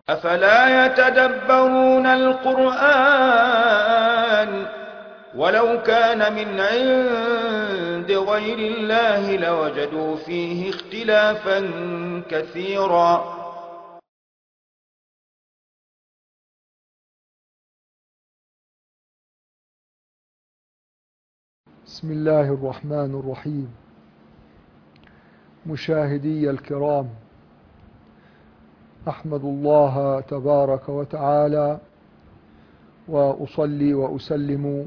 أفلا يتدبرون القرآن ولو كان من عند غير الله لوجدوا فيه اختلافا كثيرا. بسم الله الرحمن الرحيم. مشاهدي الكرام، أحمد الله تبارك وتعالى وأصلي وأسلم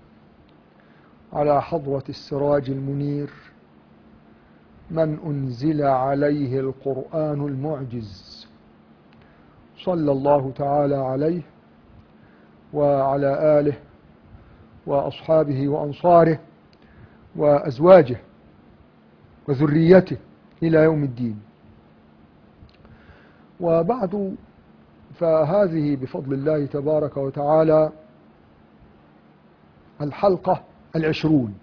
على حضرة السراج المنير من أنزل عليه القرآن المعجز، صلى الله تعالى عليه وعلى آله وأصحابه وأنصاره وأزواجه وذريته إلى يوم الدين. وبعد، فهذه بفضل الله تبارك وتعالى الحلقة 20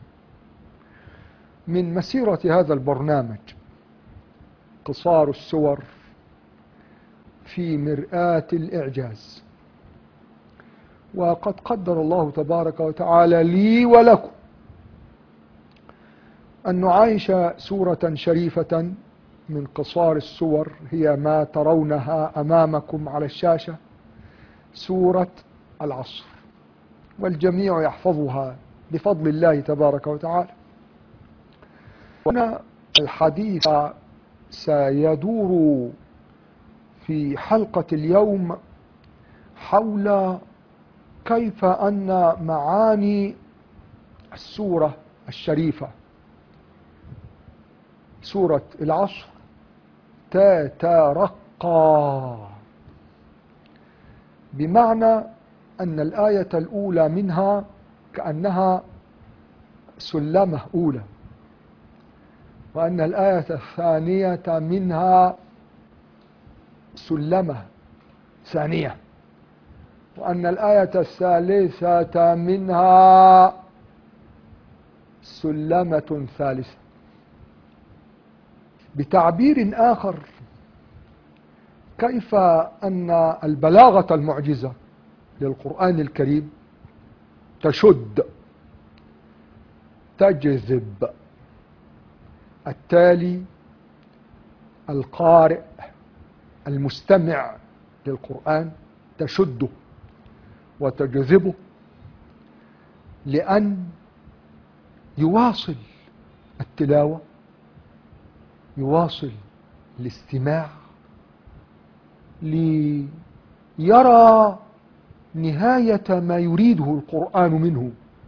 من مسيرة هذا البرنامج، قصار السور في مرآة الإعجاز. وقد قدر الله تبارك وتعالى لي ولكم أن نعايش سورة شريفة من قصار السور، هي ما ترونها أمامكم على الشاشة، سورة العصر، والجميع يحفظها بفضل الله تبارك وتعالى. هنا الحديث سيدور في حلقة اليوم حول كيف أن معاني السورة الشريفة سورة العصر تترقى، بمعنى أن الآية الأولى منها كأنها سلمة أولى، وأن الآية الثانية منها سلمة ثانية، وأن الآية الثالثة منها سلمة ثالثة. بتعبير آخر، كيف أن البلاغة المعجزة للقرآن الكريم تشد، تجذب التالي، القارئ، المستمع للقرآن، تشده وتجذبه لأن يواصل التلاوة، يواصل الاستماع، ليرى نهاية ما يريده القرآن منه.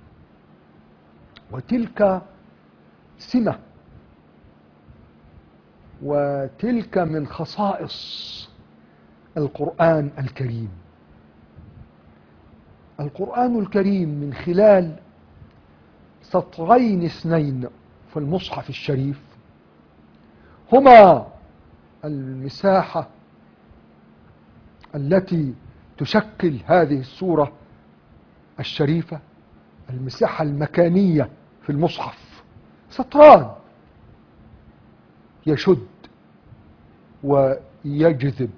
وتلك سمة، وتلك من خصائص القرآن الكريم. القرآن الكريم من خلال سطرين اثنين في المصحف الشريف هما المساحة التي تشكل هذه السورة الشريفة، المساحة المكانية في المصحف، سطران يشد ويجذب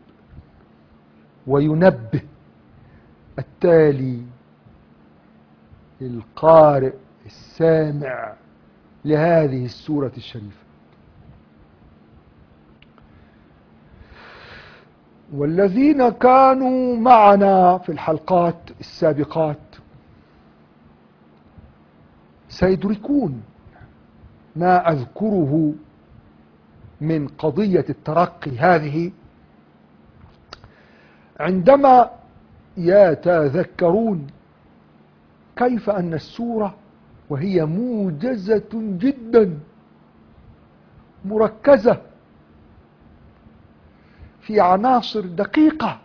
وينبه التالي، القارئ السامع لهذه السورة الشريفة. والذين كانوا معنا في الحلقات السابقات سيدركون ما أذكره من قضية الترقي هذه عندما يتذكرون كيف أن السورة وهي موجزة جدا، مركزة في عناصر دقيقة،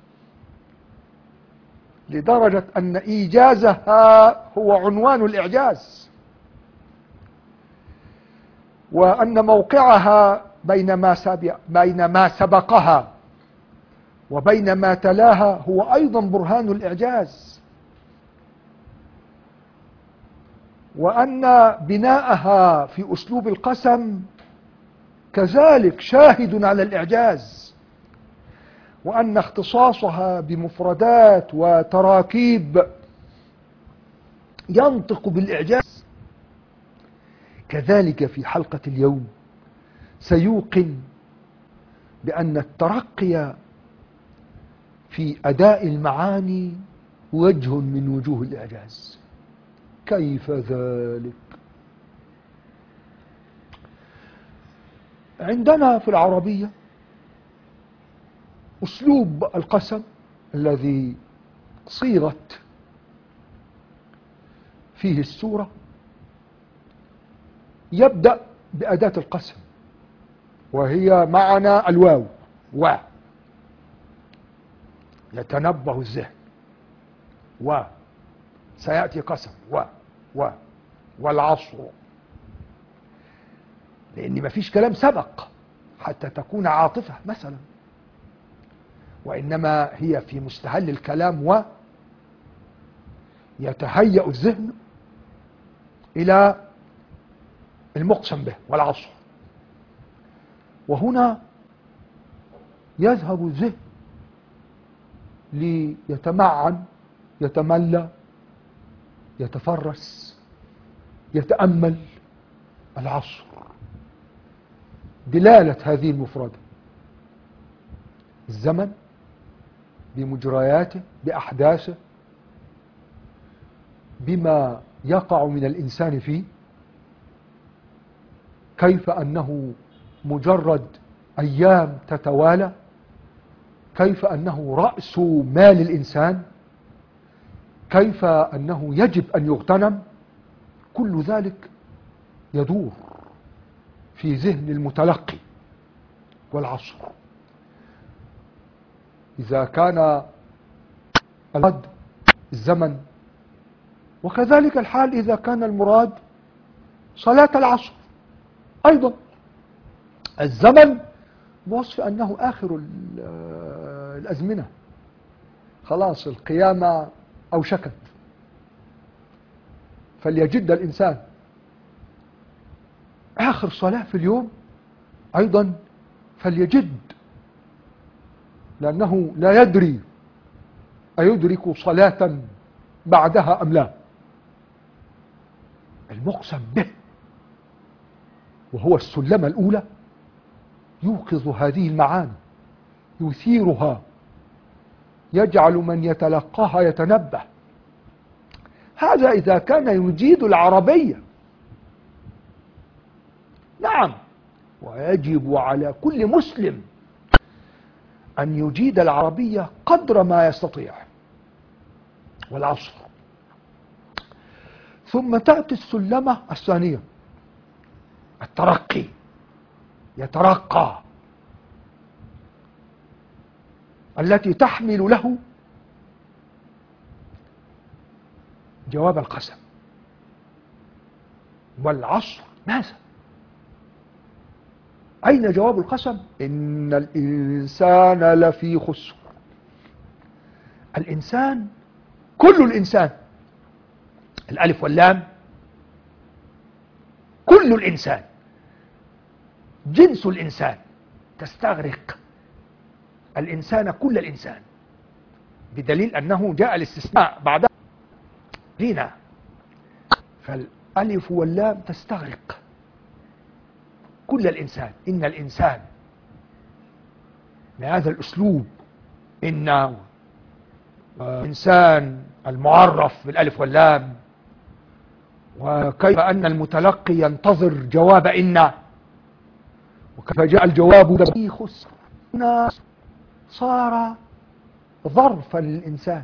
لدرجة أن إيجازها هو عنوان الإعجاز، وأن موقعها بين ما سبقها وبين ما تلاها هو أيضا برهان الإعجاز، وأن بناءها في أسلوب القسم كذلك شاهد على الإعجاز، وأن اختصاصها بمفردات وتراكيب ينطق بالإعجاز. كذلك في حلقة اليوم سيوقن بأن الترقي في أداء المعاني وجه من وجوه الإعجاز. كيف ذلك؟ عندنا في العربية أسلوب القسم الذي صيغت فيه السورة يبدأ بأداة القسم، وهي معنى الواو، يتنبه الذهن، سيأتي قسم، والعصر، لأن ما فيش كلام سبق حتى تكون عاطفة مثلا، وإنما هي في مستهل الكلام، يتهيأ الذهن إلى المقسم به والعصر. وهنا يذهب الذهن ليتمعن، يتملى، يتفرس، يتأمل العصر. دلالة هذه المفردة الزمن بمجرياته، بأحداثه، بما يقع من الإنسان فيه، كيف أنه مجرد أيام تتوالى، كيف أنه رأس مال الإنسان، كيف أنه يجب أن يغتنم. كل ذلك يدور في ذهن المتلقي. والعصر إذا كان المراد الزمن، وكذلك الحال إذا كان المراد صلاة العصر أيضا. الزمن بوصف أنه آخر الأزمنة، خلاص القيامة أوشكت، فليجد الإنسان آخر صلاة في اليوم أيضا فليجد، لأنه لا يدري أيدرك صلاة بعدها أم لا. المقسم به وهو السلمة الأولى يوقظ هذه المعاني، يثيرها، يجعل من يتلقاها يتنبه. هذا إذا كان يجيد العربية. نعم، ويجب على كل مسلم أن يجيد العربية قدر ما يستطيع. والعصر. ثم تأتي السلمة الثانية، الترقي، يترقى، التي تحمل له جواب القسم. والعصر ماذا؟ أين جواب القسم؟ إن الإنسان لفي خسر. الإنسان، كل الإنسان، الألف واللام، كل الإنسان، جنس الإنسان، تستغرق الإنسان كل الإنسان، بدليل أنه جاء الاستثناء بعدها هنا، فالألف واللام تستغرق كل الإنسان. إن الإنسان بهذا الأسلوب، إن إنسان المعرف بالألف واللام، وكيف أن المتلقي ينتظر جواب إن، وكيف جاء الجواب في خسر. هنا صار ظرفا للإنسان.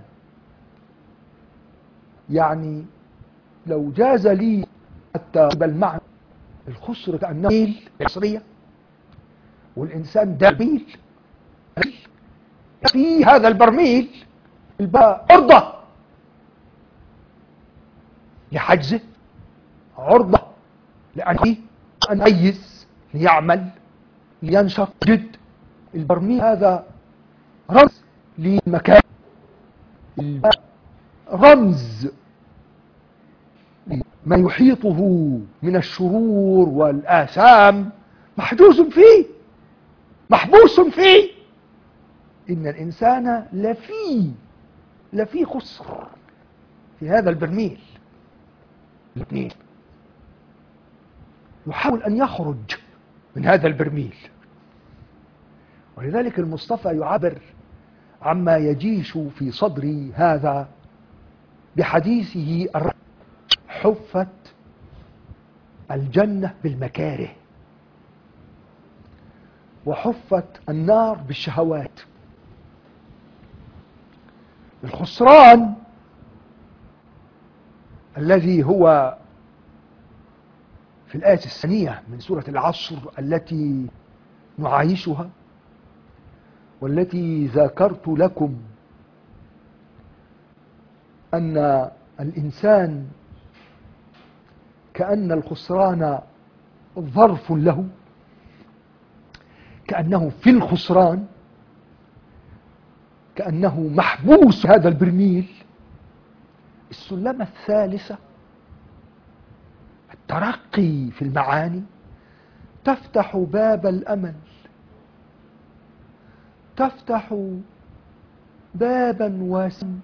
يعني لو جاز لي حتى المعنى الخسر كأنه برميل العصرية، والإنسان دبيل في هذا البرميل الباء عرضة لحجزه، عرضة لأن يميز، ليعمل، لينشط جد. البرميل هذا رمز لمكان، الباء رمز ما يحيطه من الشرور والآثام، محجوز فيه، محبوس فيه. إن الإنسان لفي خسر في هذا البرميل. الاثنين يحاول أن يخرج من هذا البرميل، ولذلك المصطفى يعبر عما يجيش في صدر هذا بحديثه حفت الجنة بالمكاره وحفت النار بالشهوات. الخسران الذي هو في الآية الثانية من سورة العصر التي نعايشها والتي ذكرت لكم أن الإنسان كأن الخسران ظرف له، كأنه في الخسران، كأنه محبوس هذا البرميل. السلمة الثالثة الترقي في المعاني تفتح باب الأمل، تفتح بابا واسعا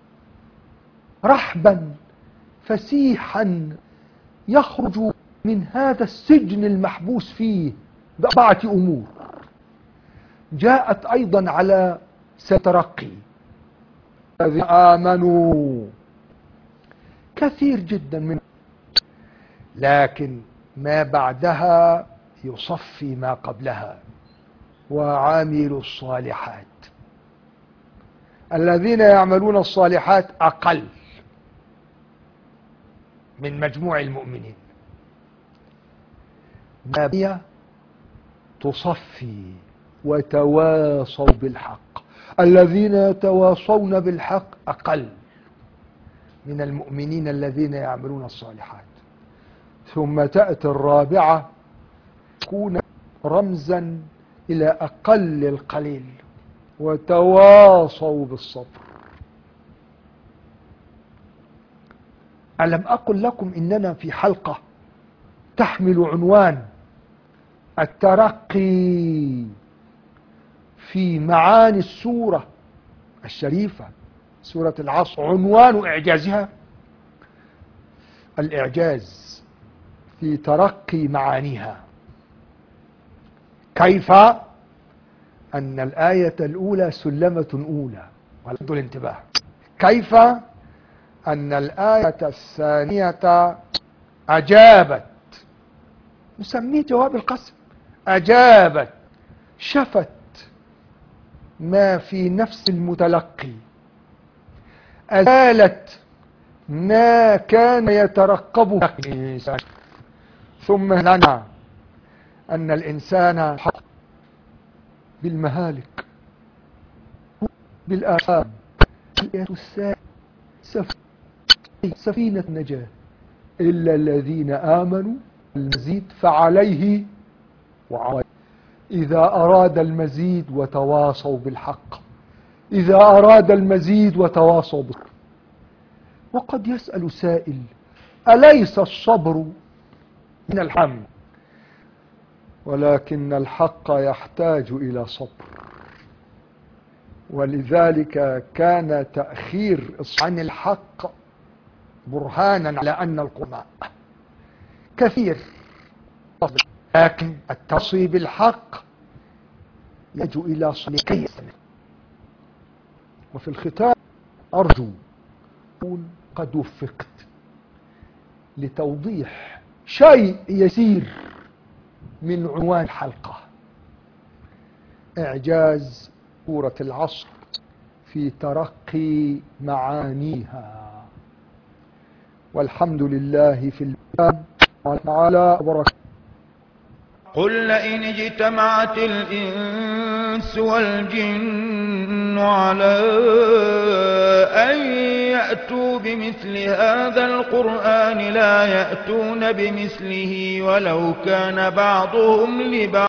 رحبا فسيحا يخرج من هذا السجن المحبوس فيه بأربعة أمور جاءت أيضا على سترقي. الذين آمنوا كثير جدا من، لكن ما بعدها يصفي ما قبلها. وعاملوا الصالحات، الذين يعملون الصالحات أقل من مجموع المؤمنين. ما تصفي وتواصوا بالحق، الذين يتواصون بالحق أقل من المؤمنين الذين يعملون الصالحات. ثم تأتي الرابعة تكون رمزا إلى أقل القليل، وتواصوا بالصبر. ألم أقل لكم إننا في حلقة تحمل عنوان الترقي في معاني السورة الشريفة سورة العصر؟ عنوان إعجازها الإعجاز في ترقي معانيها. كيف أن الآية الأولى سلمة أولى، ولدوا الانتباه، كيف أن الآية الثانية أجابت، نسميه جواب القسم، أجابت شفت ما في نفس المتلقي، أزالت ما كان يترقبه الإنسان. ثم لنا أن الإنسان حق بالمهالك بالآثام. الآية الثانية سفينة النجاة إلا الذين آمنوا المزيد فعليه وعليه. إذا أراد المزيد وتواصوا بالحق، إذا أراد المزيد وتواصوا بالحق. وقد يسأل سائل: أليس الصبر من الحمد؟ ولكن الحق يحتاج إلى صبر، ولذلك كان تأخير عن الحق برهانا على أن القرآن كثير، لكن التصي بالحق يجو إلى صدق. وفي الختام أرجو قد وفقت لتوضيح شيء يسير من عنوان الحلقة: إعجاز سورة العصر في ترقي معانيها. والحمد لله في الباب وتعالى وبركاته. قل لئن اجتمعت الإنس والجن على أن يأتوا بمثل هذا القرآن لا يأتون بمثله ولو كان بعضهم لبعض